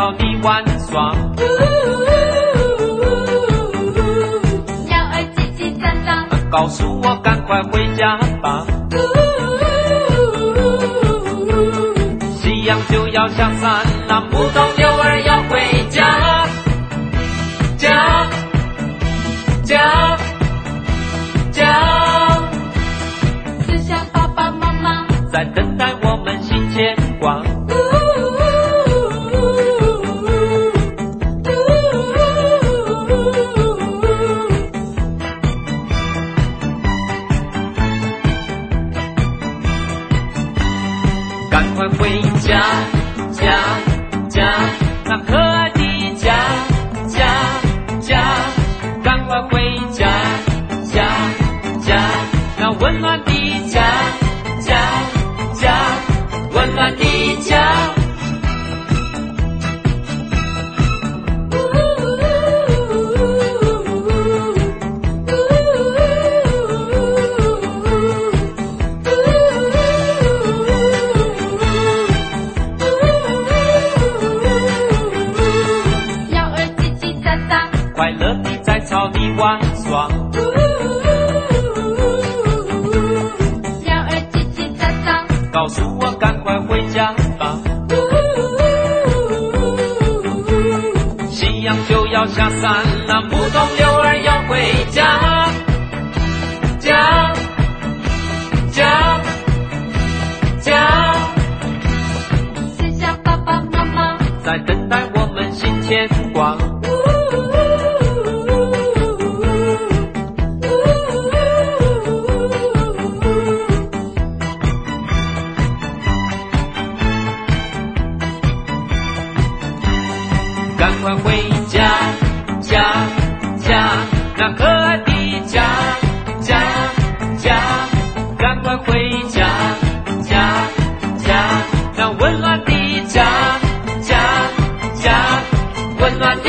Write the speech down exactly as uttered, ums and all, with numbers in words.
草地玩耍。 鸟儿叽叽喳喳， 告诉我赶快回家吧。夕阳就要下山了，牧童牛儿要回家。家家家， 只想爸爸妈妈在等待我们新牵挂。赶快回家，家家，那可爱的家，家家，赶快回家，家家，那温暖的家，家家，温暖的家。快乐地在草地玩耍， 鸟儿叽叽喳喳， 告诉我赶快回家吧。夕阳就要下山了，牧童牛儿要回家。家家家， 只想爸爸妈妈在等待我们新牵挂。赶快回家，家家，那可爱的家，家家，赶快回家，家家，那温暖的家，家家，温暖的